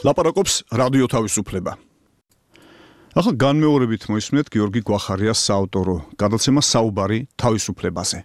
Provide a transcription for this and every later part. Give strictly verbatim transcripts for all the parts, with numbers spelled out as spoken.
ლაპარაკობს რადიო თავისუფლება. ახლა განმეორებით მოისმენთ გიორგი გვახარიას საავტორო გადაცემა საუბარი თავისუფლებაზე.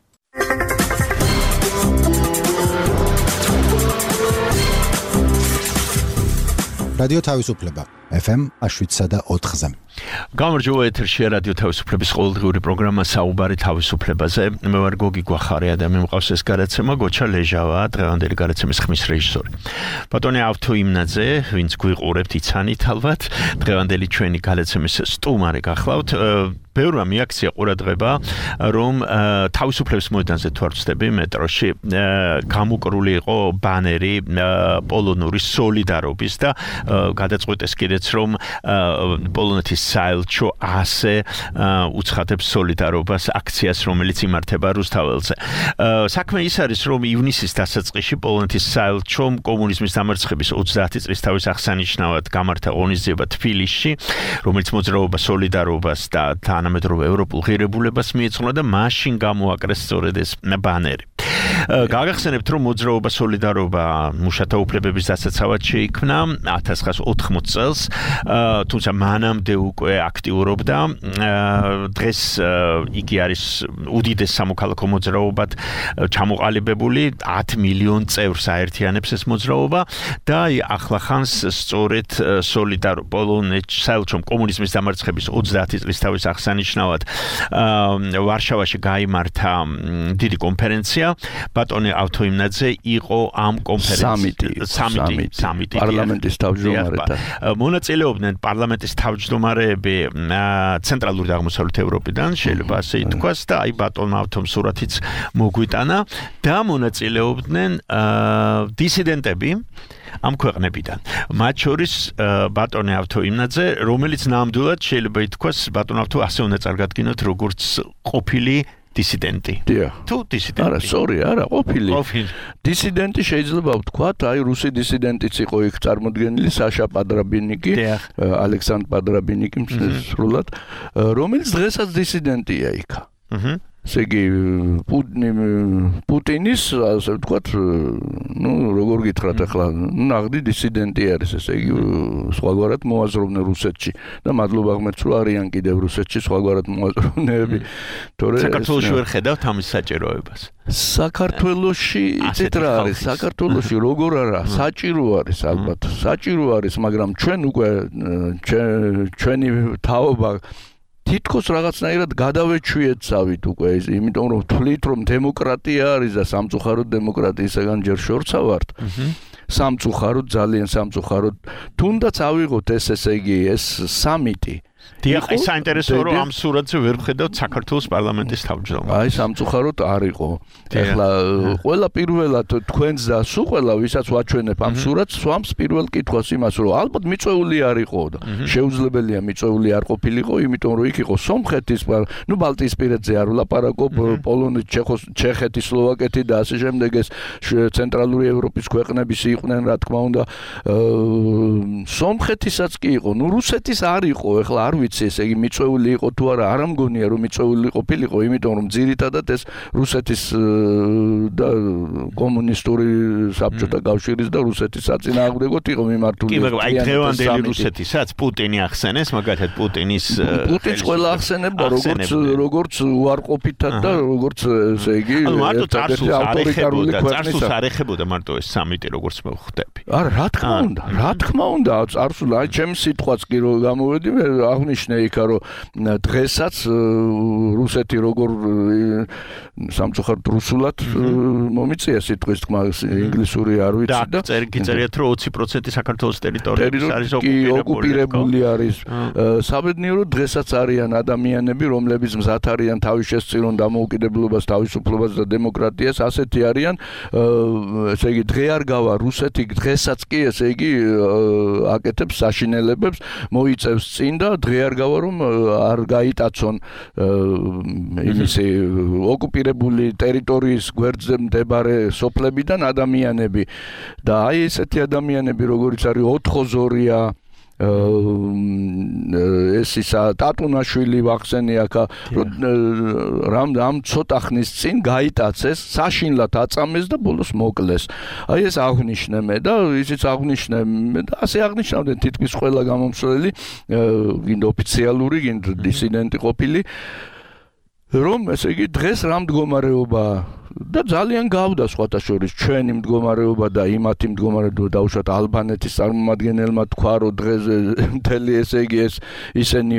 რადიო თავისუფლება ეფ ემ შვიდსა და ოთხზე. გამარჯობა, ეთერშია რადიო თავისუფლების ყოველდღიური პროგრამა საუბარი თავისუფლებაზე. მე ვარ გოგი გვახარია და მე მყავს ეს გადაცემა გოჩა ლეჟავა, დღევანდელი გადაცემის ხმის რეჟისორი. ბატონი ავთო იმნაძე, ვინც გვიყურებთ იცანით ალბათ, დღევანდელი ჩვენი გადაცემის სტუმარი გახლავთ. ბევრმა მიაქცია ყურადღება, რომ თავისუფლების მოედანზე თუ არ ვცდები მეტროში გამოკრული იყო ბანერი პოლონური სოლიდარობის და გადაწყვეტეს კიდეც რომ პოლონეთის საელჩო ასე უცხადებს სოლიდარობას აქციას, რომელიც იმართება რუსთაველზე. საქმე ის არის, რომ ივნისის დასაწყისში პოლონეთის საელჩომ კომუნიზმის დამარცხების ოცდაათი წლის თავის აღსანიშნავად გამართა ღონისძიება თბილისში, რომელიც მოძრაობა სოლიდარობას და თანამედროვე ევროპულ ღირებულებას მიეძღვნა და მაშინ გამოაკრეს სწორედ ეს ბანერი. გაგახსენებთ, რომ მოძრაობა სოლიდარობა მუშათა უფლებების დასაცავად შეიქმნა ათას ცხრაასი ოთხმოცი წელს, თუმცა მანამდე უკვე აქტიურობდა. დღეს იგი არის უდიდეს სამოქალაქო მოძრაობად ჩამოყალიბებული, ათი მილიონ წევრს აერთიანებს ეს მოძრაობა და ახლახანს სწორედ სოლიდარო პოლონეთში საელჩომ კომუნიზმის დამარცხების ოცდაათი წლის თავის აღსანიშნავად ვარშავაში გაიმართა დიდი კონფერენცია. ბატონი ავთო იმნაძე იყო ამ კონფერენციის სამიტი სამიტი პარლამენტის თავმჯდომარე. მონაწილეობდნენ პარლამენტის თავმჯდომარეები ცენტრალური და აღმოსავლეთ ევროპიდან, შეიძლება ასე ითქვას, და აი ბატონ ავთომ სურათიც მოგვიტანა და მონაწილეობდნენ დისიდენტები ამ ქვეყნებიდან. მათ შორის ბატონი ავთო იმნაძე, რომელიც ნამდვილად შეიძლება ითქვას, ბატონ ავთო ასე უნდა წარგადგინოთ, როგორც ყოფილი დისიდენტი. თუ დისიდენტი. არა, სწორი, არა, ყოფილი. დისიდენტი შეიძლება ვთქვათ, აი რუსი დისიდენტიც იყო იქ წარმოდგენილი, საშა პადრაბინიკი, ალექსანდრ პადრაბინიკი სრულად, რომელიც დღესაც დისიდენტია იქ. აჰა. ესე იგი პუტინის, ასე ვთქვათ, ну, როგორ გითხრათ ახლა, ნაღდი დისიდენტი არის, ესე იგი სხვაგვარად მოაზროვნენ რუსეთში და მადლობა ღმერთს, რომ არიან კიდევ რუსეთში სხვაგვარად მოაზროვნეები. თორე საქართველოში ვერ ხედავთ ამის საჭიროებას. საქართველოში იცით რა არის? საქართველოში როგორ არა, საჭირო არის ალბათ. საჭირო არის, მაგრამ ჩვენ უკვე ჩვენი თაობა თითქოს რაღაცნაირად გადავეჩვიეცავით უკვე, იმიტომ რომ ვთვლით, რომ დემოკრატია არის და სამწუხაროდ დემოკრატიისაგან ჯერ შორსა ვართ. სამწუხაროდ, ძალიან სამწუხაროდ. თუნდაც ავიღოთ ეს, ესე იგი, ეს სამიტი. დიახ, ის საინტერესო რომ ამ სურათზე ვერ ვხედავთ საქართველოს პარლამენტის თავმჯდომარეს. აი, სამწუხაროდ არ იყო. ეხლა ყველა პირველად თქვენს და სულ ყველა ვისაც ვაჩვენებ ამ სურათს, swamps პირველ კითხვას იმას, რომ ალბათ მიწვეული არ იყო და შეუძლებელია მიწვეული არ ყოფილიყო, იმიტომ რომ იქ იყო სომხეთის, ну, ბალტიისპირეთზე არ ვლაპარაკობ, პოლონეთი, ჩეხეთი, სლოვაკეთი და ასე შემდეგ ეს ცენტრალური ევროპის ქვეყნების იყვნენ, რა თქმა უნდა. სომხეთისაც კი იყო, ну, რუსეთის არ იყო, ეხლა არ ვიცი, ესე იგი მიწვეული იყო თუ არა, არ ამგონია რომ მიწვეული ყოფილიყო, იმიტომ რომ ძირითადად ეს რუსეთის და კომუნისტური საბჭოთა კავშირის და რუსეთის საწინააღმდეგოდ იყო მიმართული. კი, მაგრამ აი დღევანდელი რუსეთისაც პუტინი ახსენეს, მაგალითად პუტინის პუტინს ყველა ახსენებდა, როგორც როგორც უარყოფითად და როგორც ესე იგი ავტორიტარული ქვეყნის წარსულს არ ეხებოდა მარტო ეს სამიტი, როგორც მე ვხვდები. არა, რა თქმა უნდა, რა თქმა უნდა, წარსულ, აი ჩემს სიტყვაც კი რომ გამოვედი, მე აღნიშნე იქა, რომ დღესაც რუსეთი როგორ სამწუხაროდ რუსულად მომიწია სიტყვის თქმა, ინგლისური არ ვიცი და გიწერიათ რომ ოცი პროცენტი საქართველოს ტერიტორიების არის ოკუპირებული არის. საბედნიეროდ დღესაც არიან ადამიანები, რომლებიც მზად არიან თავის შესწირონ დამოუკიდებლობას, თავისუფლებას და დემოკრატიას, ასეთი არიან, ესე იგი დღე არ გავა რუსეთი დღესაც კი ესე იგი აკეთებს საშინელებებს, მოიწევს წინ და დღე არ გავა რომ არ გაიტაცონ იმისი ოკუპირებული ტერიტორიის გვერდზე მდებარე სოფლებიდან ადამიანები და აი ესეთი ადამიანები, როგორიც არის ოთხოზორია, ეს ისა ტატუნაშვილი ვახსენე აქა რამ რამ ცოტა ხნის წინ გაიტაცეს, საშინლად აწამეს და ბოლოს მოკლეს. აი ეს აღნიშნე მე და ისიც აღნიშნე და ასე აღნიშნავდნენ თითქმის ყველა გამომცვლელი, გინდა ოფიციალური, გინდა დისიდენტი ყოფილი, რომ ესე იგი დღეს რა მდგომარეობაა და ძალიან გავდა სხვათა შორის ჩვენი მდგომარეობა და იმათი მდგომარეობა დაუშვათ ალბანეთის წარმომადგენელმა თქვა რომ დღეს მთელი ესე იგი ეს ისინი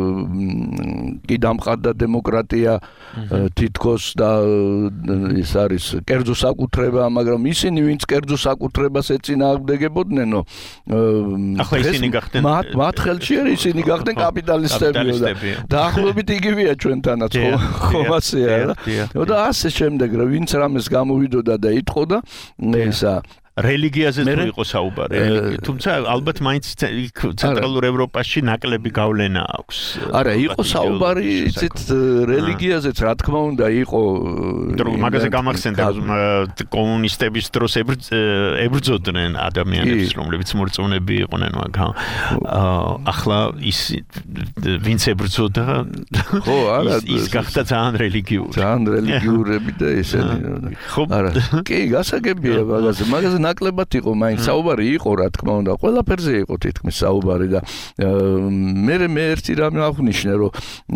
კი დამყარდა დემოკრატია თითქოს და ის არის კერძო საკუთრება, მაგრამ ისინი ვინც კერძო საკუთრებას ეწინააღმდეგებოდნენ, ახლა ისინი გახდნენ მათ მათ ხელში ისინი გახდნენ კაპიტალისტებიო და დაახლოებით იგივეა ჩვენთანაც ხო მასეა და ასე შემდეგ ვინც რამეს გამოვიდოდა და იტყოდა ისა რელიგიაზე თუ იყო საუბარი, თუმცა ალბათ მაინც ცენტრალურ ევროპაში ნაკლები გავლენა აქვს. არა, იყო საუბარი იცით რელიგიაზეც, რა თქმა უნდა, იყო მაგაზე გამახსენდა კომუნისტების დროს ებრძოდნენ ადამიანებს, რომლებიც მორწმუნეები იყვნენ, მაგრამ ახლა ის ვინც ებრძოდა, ხო, არა, ის გახდა ძალიან რელიგიური. ძალიან რელიგიურები და ესენი. არა, კი, გასაგებია მაგაზე, მაგაზე ნაკლებად იყო მაინც საუბარი იყო რა თქმა უნდა ყველაფერზე იყო თითქმის საუბარი და მე მე ერთი რამე აღნიშნე რომ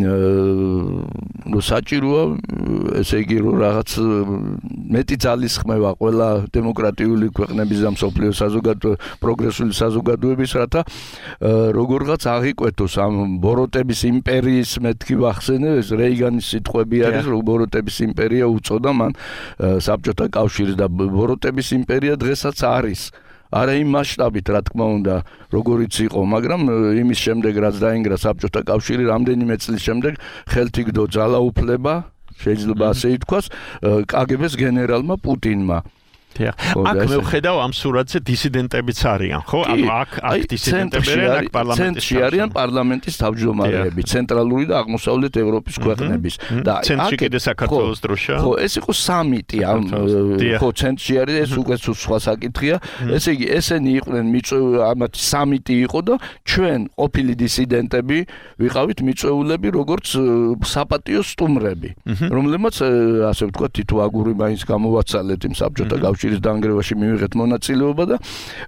რომ საჭიროა ესე იგი რომ რაღაც მეტი ძალისხმევა ყველა დემოკრატიული ქვეყნების და მსოფლიო საზოგადო პროგრესული საზოგადოების რათა როგორღაც აღიკვეთოს ამ ბოროტების იმპერიის მეთქი ვახსენე ეს რეიგანის სიტყვები არის რომ ბოროტების იმპერია უწოდა მან საბჭოთა კავშირს და ბოროტების იმპერია დღესაც არის. არა იმ მასშტაბით, რა თქმა უნდა, როგორიც იყო, მაგრამ იმის შემდეგ რაც დაინგრა საბჭოთა კავშირი, რამდენიმე წლის შემდეგ ხელთ იგდო ძალაუფლება, შეიძლება ასე ითქვას, კაგებეს გენერალმა პუტინმა. აქ მე ვხედავ ამ სურათზე დისიდენტებიც არიან, ხო? ანუ აქ აქ დისიდენტები აქ პარლამენტში არიან პარლამენტის თავმჯდომარეები, ცენტრალური და აღმოსავლეთ ევროპის ქვეყნების და ცენტრში კიდე საქართველოს დროშა. ხო, ეს იყო სამიტი, ამ ხო, ცენტრში არის ეს უკვე სხვა საკითხია. ესე იგი, ესენი იყვნენ მიწვეული, ამათ სამიტი იყო და ჩვენ ყოფილი დისიდენტები ვიყავით მიწვეულები, როგორც საპატიო სტუმრები, რომლებმაც ასე ვთქვათ, თითო აგური მაინც გამოვაცალეთ იმ საბჭოთა კავშირის დაანგრევაში მივიღეთ მონაწილეობა და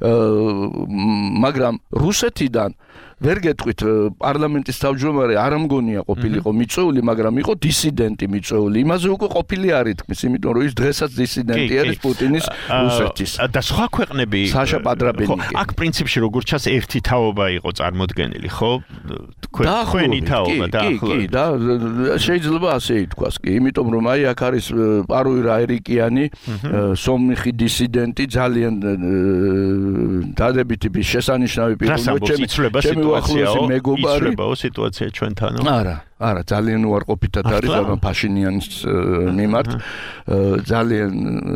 მაგრამ რუსეთიდან ვერ გეტყვით პარლამენტის თავმჯდომარე არ მგონია ყოფილიყო მიწვეული, მაგრამ იყო დისიდენტი მიწვეული. იმაზე უკვე ყოფილი არ ითქმის, იმიტომ რომ ის დღესაც დისიდენტი არის პუტინის რუსეთის. და სხვა ქვეყნები საშა პადრაბენიკი. აქ პრინციპში როგორ ჩანს ერთი თაობა იყო წარმოდგენილი, ხო? თქვენი თაობა და კი, კი, და შეიძლება ასე ითქვას კი, იმიტომ რომ აი აქ არის პარუი რაერიკიანი, სომიხი დისიდენტი, ძალიან დადებითი შესანიშნავი პიროვნება, ჩემი უახლოესი მეგობარი. იცვლებაო სიტუაცია ჩვენთანო? არა, არა, ძალიან უარყოფითად არის ამ ფაშინიანის მიმართ. ძალიან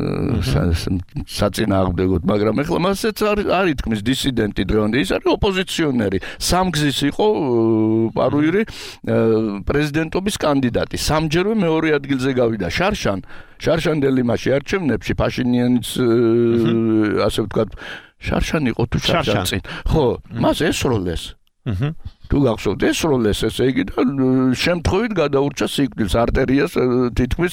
საწინააღმდეგოდ, მაგრამ ეხლა მასეც არ ითქმის დისიდენტი დღევანდელი, ის არის ოპოზიციონერი. სამგზის იყო პარუირი პრეზიდენტობის კანდიდატი. სამჯერვე მეორე ადგილზე გავიდა. შარშან, შარშანდელი მასში არჩევნებში ფაშინიანის ასე ვთქვათ შარშან იყო თუ შარშან წინ. ხო, მას ესროლეს. აჰა. თუ გახსოვთ ესროლეს ესე იგი და შემთხვევით გადაურჩა სიკვდილს არტერიას თითქმის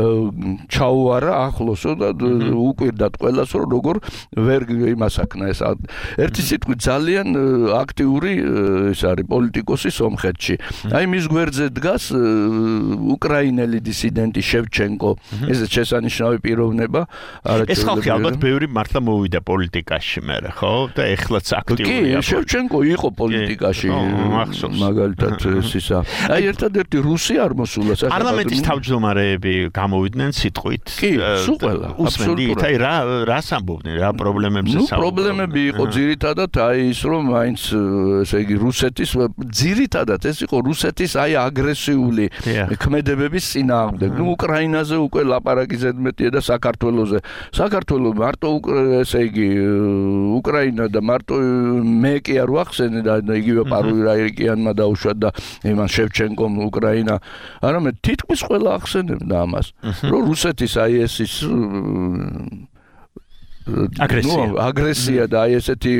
ჩაუარა ახლოსო და უკვირდათ ყველას რომ როგორ ვერ იმასაკნა ეს ერთი სიტყვით ძალიან აქტიური ეს არის პოლიტიკოსი სომხეთში. აი მის გვერდზე დგას უკრაინელი დისიდენტი შევჩენკო. ეს შესანიშნავი პიროვნება. ეს ხალხი ალბათ ბევრი მართლა მოვიდა პოლიტიკაში მერე, ხო? და ეხლაც აქტიურია. კი, შევჩენკო იყო პოლიტიკაში. მაგალითად ისა. აი ერთადერთი რუსი არ მოსულა სახელმწიფო. პარლამენტის თავმჯდომარეები გამოვიდნენ სიტყვით. კი, სულ ყველა. აბსოლუტურად. აი რა რას ამბობდნენ, რა პრობლემებზე საუბრობდნენ? ნუ პრობლემები იყო ძირითადად აი ის რომ მაინც ესე იგი რუსეთის ძირითადად ეს იყო რუსეთის აი აგრესიული ქმედებების წინააღმდეგ. ნუ უკრაინაზე უკვე ლაპარაკი ზედმეტია და საქართველოზე. საქართველოს მარტო ესე იგი უკრაინა და მარტო მე კი არ ვახსენე და იგივე პარუი რაერიკიანმა დაუშვა და იმან შევჩენკომ უკრაინა. არამედ თითქმის ყველა ახსენებდა ამას. რომ რუსეთის აი ეს ის აგრესია. ნუ აგრესია და აი ესეთი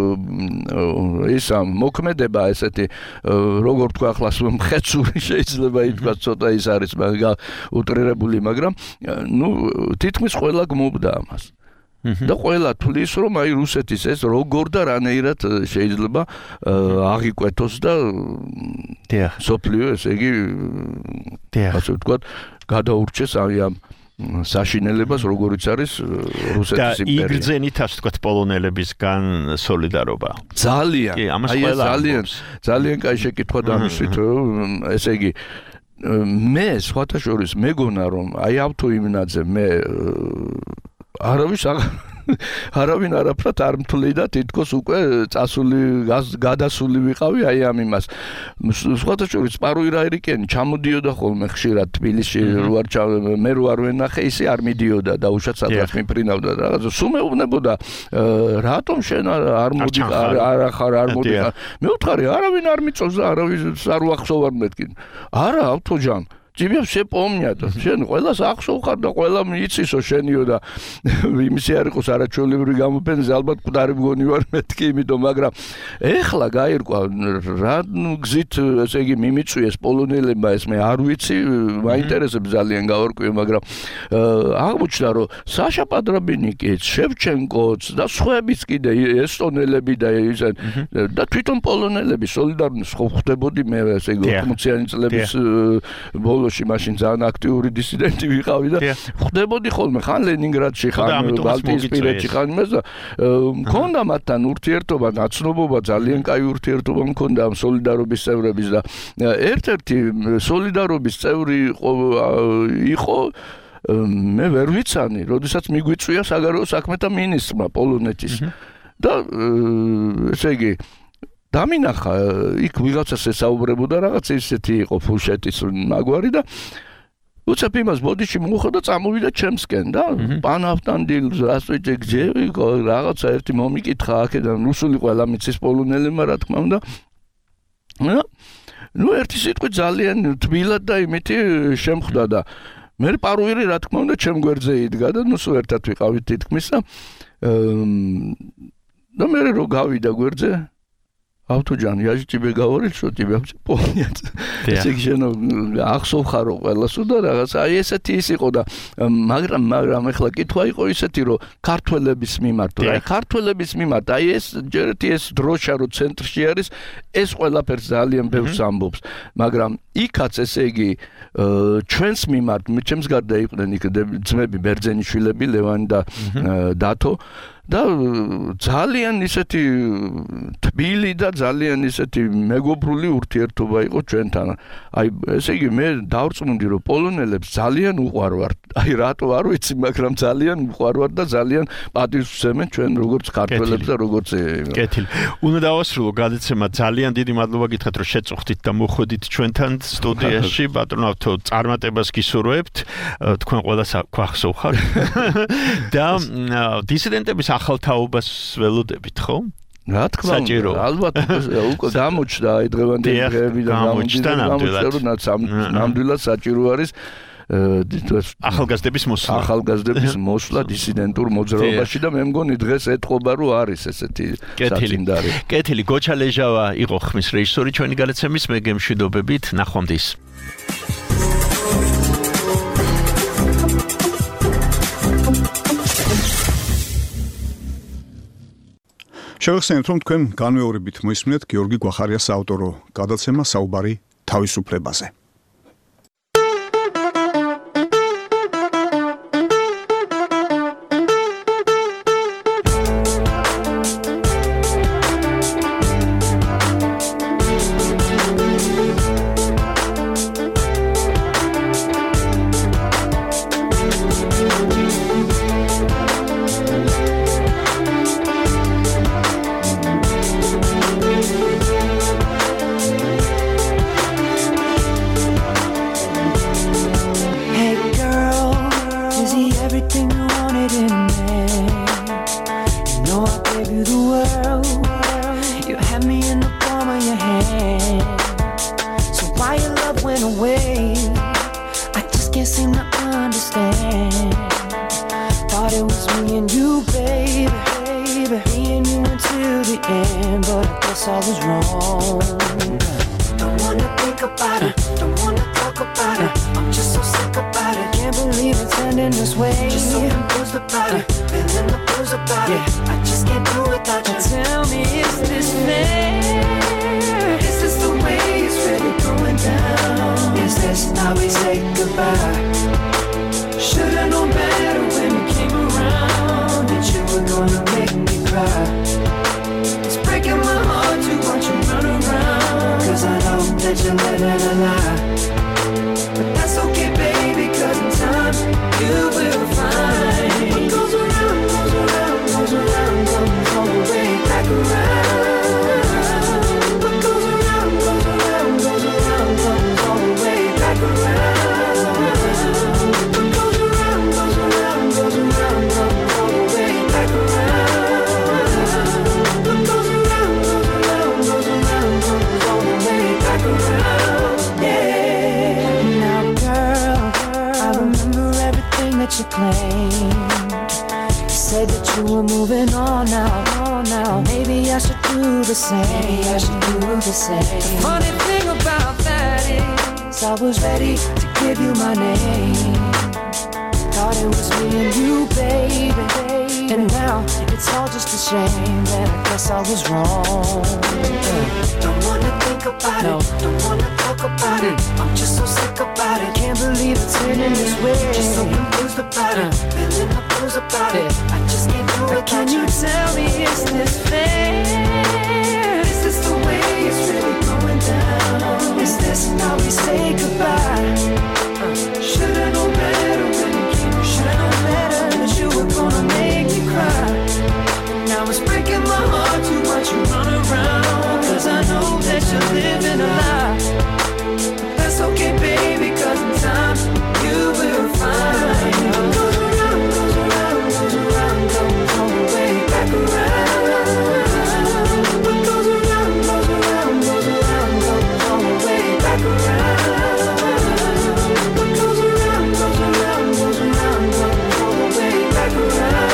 ისა მოქმედება ესეთი როგორ თქვა ახლა მხეცური შეიძლება ითქვას ცოტა ის არის უტრირებული, მაგრამ ნუ თითქმის ყველა გმობდა ამას. და ყველა თulis რომ აი რუსეთის ეს როგორ და რანაირად შეიძლება აღიკვეთოს და სოფლიო ესე იგი ასე ვთქვათ გადაურჩეს აი ამ საშინელებას როგორიც არის რუსეთის იმპერია. და იგრძენით ასე ვთქვათ პოლონელებისგან სოლიდარობა. ძალიან. კი, ამას აი ყველა ძალიან ძალიან კაი შეკითხვა დამისვით, ესე იგი მე სხვათა შორის მეგონა რომ აი ავთო იმნაძე მე არავის არავინ არაფრად არ მთვლი და თითქოს უკვე წასული გადასული ვიყავი აი ამ იმას. სხვათა შორის პარუი რაირიკენი ჩამოდიოდა ხოლმე ხშირად თბილისში როარ მე როარ ვენახე ისე არ მიდიოდა და უშად სადღაც მიფრინავდა და რაღაცა სულ მეუბნებოდა რატომ შენ არ მოდი არ ახარ არ მოდი მე ვთხარი არავინ არ მიწევს და არავის არ ვახსოვარ მეთქი არა ავთოჯან тебе все помнят. შენ ყველას ახსოვ ხარ და ყველა მიიცისო შენიო და იმისი არ იყოს არაჩვეულებრივი გამოფენაზე ალბათ მკვდარი მგონი ვარ მეთქი იმიტომ მაგრამ ეხლა გაირკვა რა გზით ესე იგი მიმიწვიეს პოლონელებმა ეს მე არ ვიცი მაინტერესებს ძალიან გავარკვიე მაგრამ აღმოჩნდა რომ საშა პადრაბინიკიც შევჩენკოც და სხვაებიც კიდე ესტონელები და ისე და თვითონ პოლონელები სოლიდარნოს ხვდებოდი მე ესე იგი ოცდაათიანი წლების ბოლოში მაშინ ძალიან აქტიური დისიდენტი ვიყავი და ხვდებოდი ხოლმე ხან ლენინგრადში ხან ბალტიისპირეთში ხან იმას და მქონდა მათთან ურთიერთობა ნაცნობობა ძალიან კაი ურთიერთობა მქონდა ამ სოლიდარობის წევრების და ერთ-ერთი სოლიდარობის წევრი იყო მე ვერ ვიცანი როდესაც მიგვიწვია საგარეო საქმეთა მინისტრმა პოლონეთის და ესე იგი დამინახა იქ ვიღაცას ესაუბრებოდა რაღაც ისეთი იყო ფუშეტის მაგვარი და უცებ იმას ბოდიში მოუხდა წამოვიდა ჩემსკენ და პანავტანდილ здравствуйте где вы რაღაცა ერთი მომიკითხა აქედან რუსული ყველა მიცის პოლონელებმა რა თქმა უნდა ნუ ერთი სიტყვით ძალიან თბილად და იმითი შემხვდა და მე პარუირი რა თქმა უნდა ჩემ გვერდზე იდგა და ნუ სულ ერთად ვიყავით თითქმის და და მე რო გავიდა გვერდზე ავთოჯან, я же тебе говорил, что тебя все помнят. ესე იგი ახსოვ ხარო ყველასო და რაღაც აი ესეთი ის იყო და მაგრამ მაგრამ ახლა კითხვა იყო ისეთი რომ ქართველების მიმართ რა ქართველების მიმართ აი ეს ჯერეთი ეს დროშა რო ცენტრში არის ეს ყველაფერს ძალიან ბევრს ამბობს მაგრამ იქაც ესე იგი ჩვენს მიმართ ჩემს გარდა იყვნენ იქ ძმები ბერძენიშვილები ლევანი და დათო და ძალიან ისეთი თბილი და ძალიან ისეთი მეგობრული ურთიერთობა იყო ჩვენთან. აი ესე იგი მე დავწმუნდი რომ პოლონელებს ძალიან უყვარვართ. აი რატო არ ვიცი, მაგრამ ძალიან უყვარვართ და ძალიან პატივს ვსემენ ჩვენ როგორც ქართველებს და როგორც კეთილი. უნდა დავასრულო გადაცემა. ძალიან დიდი მადლობა გითხრათ რომ შეწუხდით და მოხვედით ჩვენთან სტუდიაში. ბატონო ავთო წარმატებას გისურვებთ. თქვენ ყველას გვახსოვ ხარ. და დისიდენტების ახალ თაობას ველოდებით, ხო? რა თქმა უნდა, ალბათ უკვე გამოჩნდა აი დღევანდელი დღეები და გამოჩნდა ნამდვილად საჭირო არის ახალგაზრდების მოსვლა. ახალგაზრდების მოსვლა დისიდენტურ მოძრაობაში და მე მგონი დღეს ეთყობა რომ არის ესეთი საწინდარი. კეთილი, გოჩა ლეჟავა იყო ხმის რეჟისორი ჩვენი გადაცემის მე გემშვიდობებით, ნახვამდის. შევეხსენებთ, რომ თქვენ განმეორებით მოისმინეთ გიორგი გვახარიას ავტორო გადაცემა საუბარი თავისუფლებაზე. Can't seem to understand. Thought it was me and you, babe. till the end, but I guess I was wrong. Don't wanna think about it, don't wanna talk about it. I'm just so sick about it. Can't believe it's ending this way. Just so confused about it, feeling the blues about it. I just can't do without you. Tell me, is this fair? Is this the way it's really going down? Is this how we say goodbye? Should've known better when you came around, that you were gonna make me cry. It's breaking my heart to watch you run around, cause I know that you're living a lie. But that's okay, baby, cause in time you will find. What goes around, goes around, goes around, comes all the way back around. What goes around, goes around, goes around, comes all the way back around. What goes around, goes around, goes around, comes all the way back around. What goes around, goes around, goes around, comes all the way back around. Yeah. Now, girl, I remember everything that you claimed. You said that you were moving on now, on now. Maybe I should do the same. Maybe I should do the same. The funny thing about that is, I was ready to give you my name. Thought it was me and you, baby. And now it's all just a shame that I guess I was wrong. Don't wanna think about no. it, don't wanna talk about mm. it. I'm just so sick about it. Can't believe it's ending this way. Just so confused about uh. it, feeling the blues about yeah. it. I just can't do it. Can you tell me, is this fair? Is this the way it's really going down? Is this how we say goodbye? Uh. Should've known better when you came. Should've known better that you were gonna make me cry. Now it's breaking my heart to watch you run around, cause I know that you're living a lie. But that's okay, baby, cause in time you will find. What goes around, goes around, goes around, comes all the way back around. What goes around, goes around, goes around, comes all the way back around. What goes around, goes around, goes around, comes all the way back around.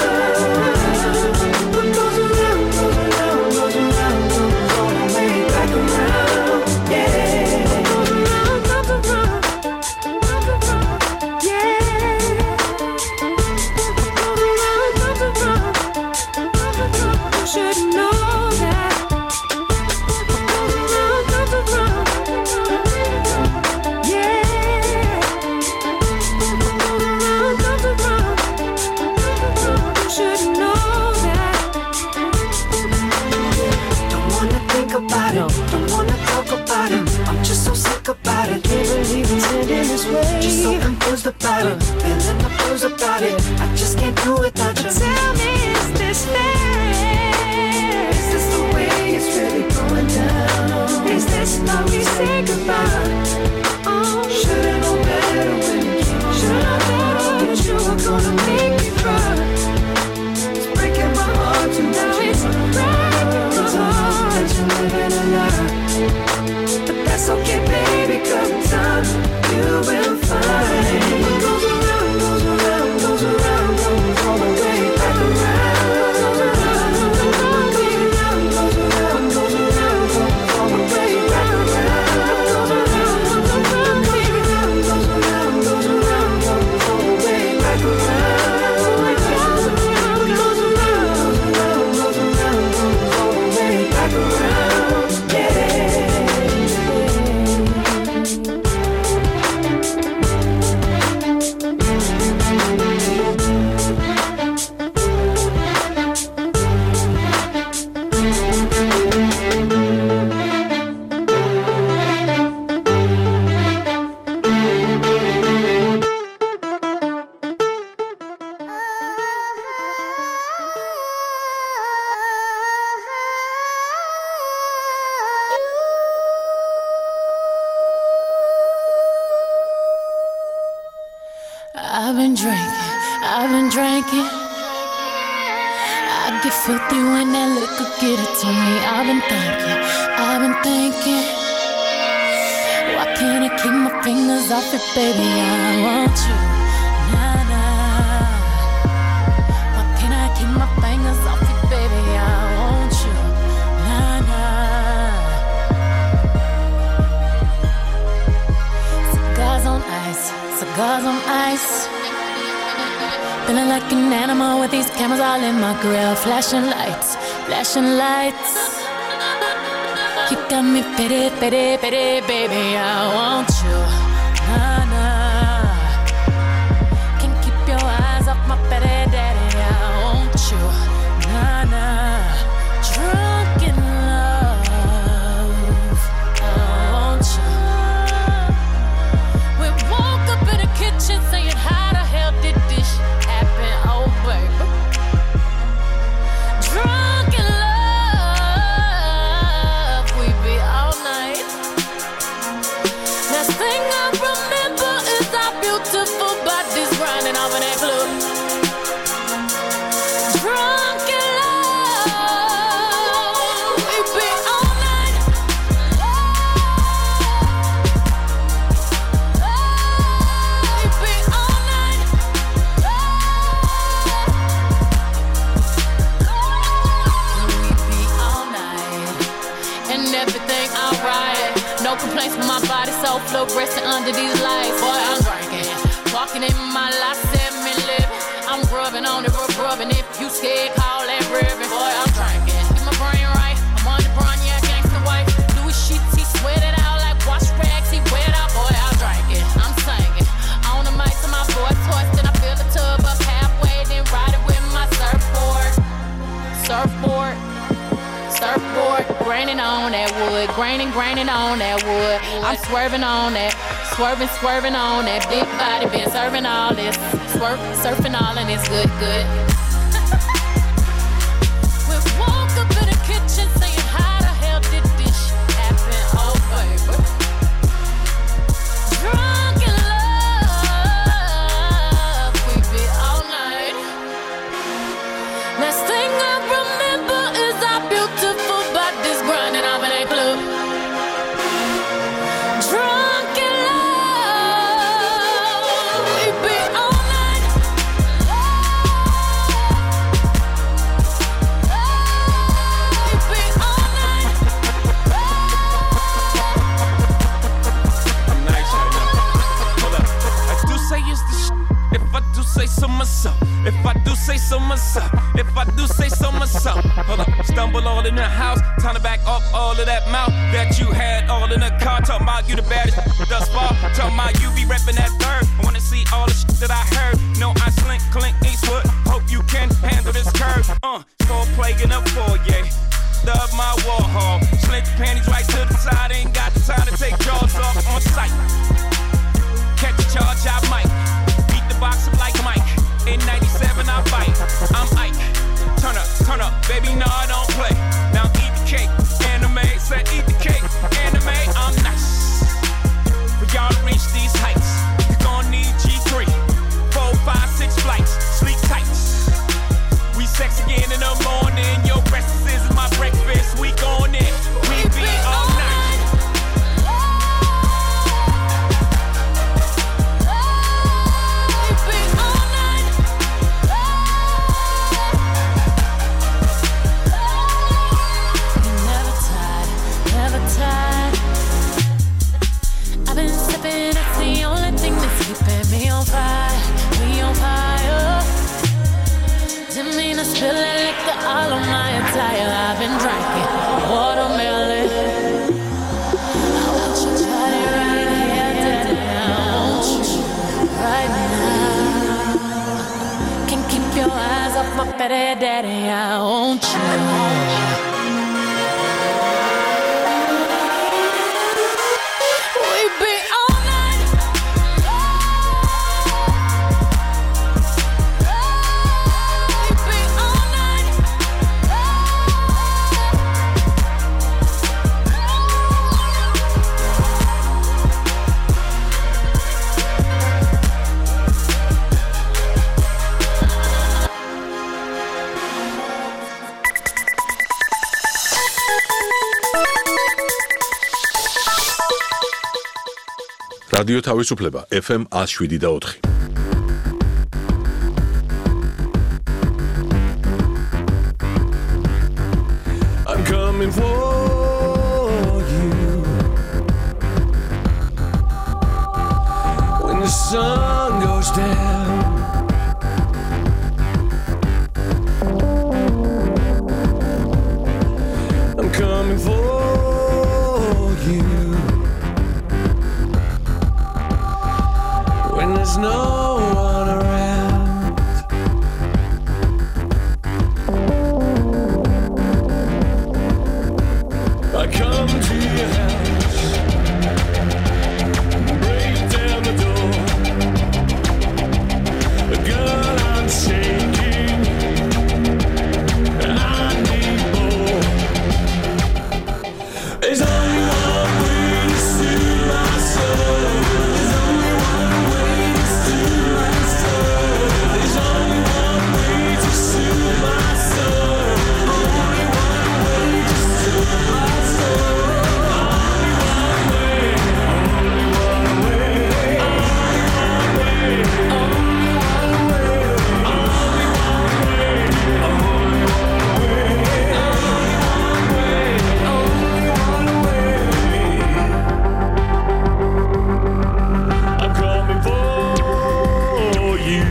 What goes around, goes around, goes around, comes all the way back around. Yeah. What goes around, comes around, comes around. Yeah. What goes around, comes around, comes around. You should know that. What goes around, comes around. Yeah. What goes around, comes around. You should know that. Don't wanna think about it, don't wanna talk about it. I'm just so sick about it. Can't believe it's ending this way. Just so confused about it, feeling the blues about it. I just can't do it without you. Tell me, is this fair? Is this the way it's really going down? Is this how we say goodbye? Oh, should've known better when you came. Should've known better that you were gonna make me cry. It's breaking my heart to now it's breaking my heart that you're living a lie. But that's okay, baby, cause in time you will find. What goes around, goes around, goes around, comes all the way back around. What goes around, goes around, goes around, goes around, comes all the way back around. What goes around, goes around, goes around, goes around, goes around, comes all the way back around. What goes around, goes around, goes around, comes all the way back around. Yeah. I've been drinking, I've been drinking. I get filthy when that liquor get it to me. I've been thinking, I've been thinking. Why can't I keep my fingers off it, baby? I want you, nah, nah. Why can't I keep my fingers off it, baby? I want you. Feeling like an animal with these cameras all in my grill. Flashing lights, flashing lights. You got me pity, pity, pity, baby, I want you. Nah, nah. Can't keep your eyes off my pity, daddy, I want you. Nah, nah. Drunk in love, I want you. We woke up in the kitchen saying, how the hell did this shit happen? Oh, baby. Drunk in love, we be all night. Last thing I remember is our beautiful bodies grinding off in that club. Drunk in love, we be all night. We be all night. We be all night. And everything alright. No complaints with my body, so fluorescent under these lights. Boy, I'm drinking. Walking in my life, seven living. I'm rubbing on it, rub rubbing. If you scared, call that ribbon. Boy, I'm drinking. Get my brain right. I'm on the brown, yeah, gangsta wife. Louis sheets, he sweat it out like wash rags. He wet out, boy, I'm drinking. I'm singing. On the mic to my voice hoarse. Then I fill the tub up halfway, then ride it with my surfboard. Surfboard. Surfboard, graining on that wood, graining, graining on that wood. I'm swerving on that, swerving, swerving on that big body. Been serving all this, swerve, surfing all and it's good, good. We woke up in the kitchen saying, how the hell did this shit happen? Oh, baby. Drunk in love, we be all night. Last thing I remember is our beautiful bodies grinding off in a club. Drunk in love, we be all night. We be all night. I'm nice right now. Hold up. I do say it's the sh- if I do say so myself. If I do say so myself. If I do say so myself. Hold up. Stumble all in the house. Time to back up all of that mouth that you had all in the car. Talking about you the baddest thus far. Talking about you be repping that third. I wanna see all the shit that I heard. No, I slink, clink, Eastwood. Hope you can handle this curve. Uh, for plague in a foyer. Love my Warhol. Slint the panties right to the side. Ain't got the time to take jaws off on sight. Catch a charge, I might. Beat the box up like Mike. In ninety-seven, I fight. I'm Ike. Turn up, turn up, baby, no, I don't play. Now eat the cake. Anime, said eat the cake. Anime, I'm nice. For y'all to reach these heights, you gon' need G three. Four, five, six flights. Sleep tight. We sex again in the morning. Your breakfast is my breakfast. We gon' in. We be all night. I've been sipping, it's the only thing that's keeping me on fire. We on fire. Didn't mean to spill it, liquor all on my attire. I've been drinking watermelon. I want your body right here today. I want you right now. Can't keep your eyes off my petty daddy. I want you. რადიო თავისუფლება ეფ ემ one oh seven და four. I'm coming for you when the sun goes down. shaking. I need more. There's only one way to soothe my soul. There's only one way to soothe my soul. There's only one way to soothe my soul. Only one way to soothe my soul. Only one way. Only one way. Only one way. Only one way. Only one way. Only one way. Only one way. I'm coming for you.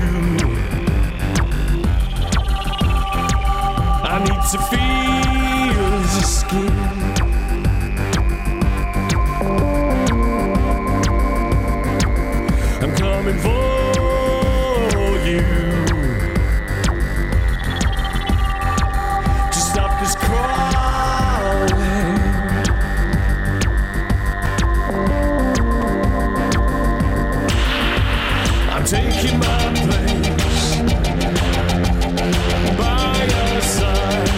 I need to feel your skin. I'm coming for you to stop this crawling. I'm taking my place by your side.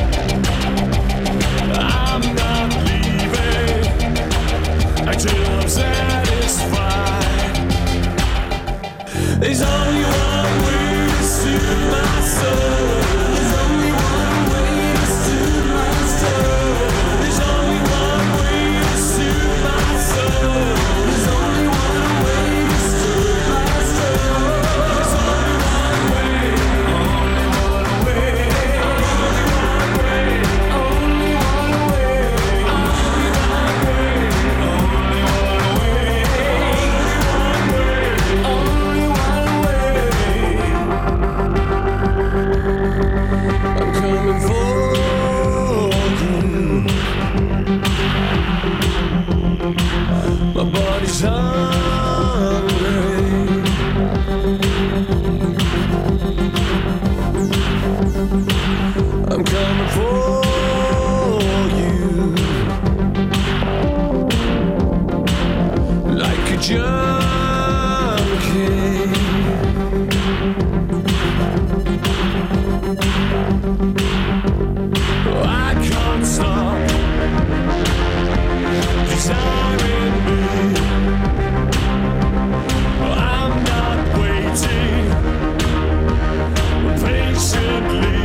I'm not leaving until I'm satisfied. There's only one way to soothe my soul. There's only one way to soothe my soul. There's only one way to soothe my soul. There's only one way to soothe my soul. There's only one way. Only one way. Only one way. Only one way. Only one way. Only one way. Only one way. I'm coming for you. My body's hungry. I'm coming for you like a junkie. I can't stop desiring me. I'm not waiting patiently.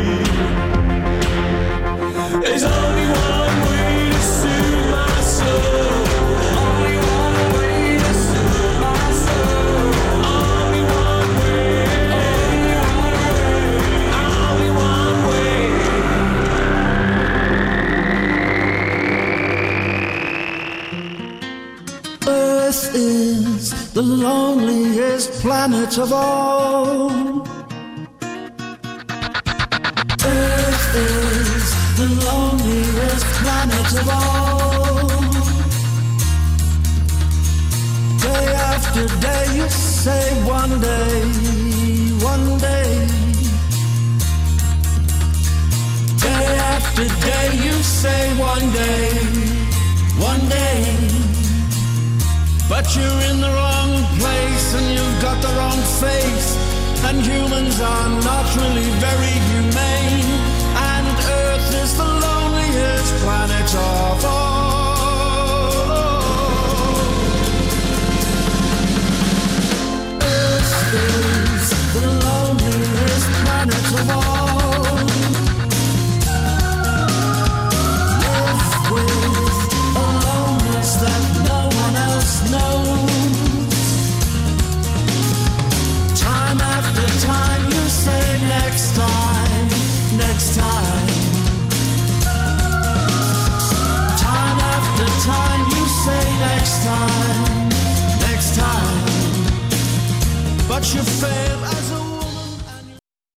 There's only one way to soothe my soul. Only one way to soothe my soul. Only one way. Only one way. Only one way. Earth is the loneliest planet of all. Earth is the loneliest planet of all. Day after day you say one day, one day. Day after day you say one day, one day. But you're in the wrong place and you've got the wrong face. And humans are not really very humane. And Earth is the loneliest planet of all. Earth is the loneliest planet of all.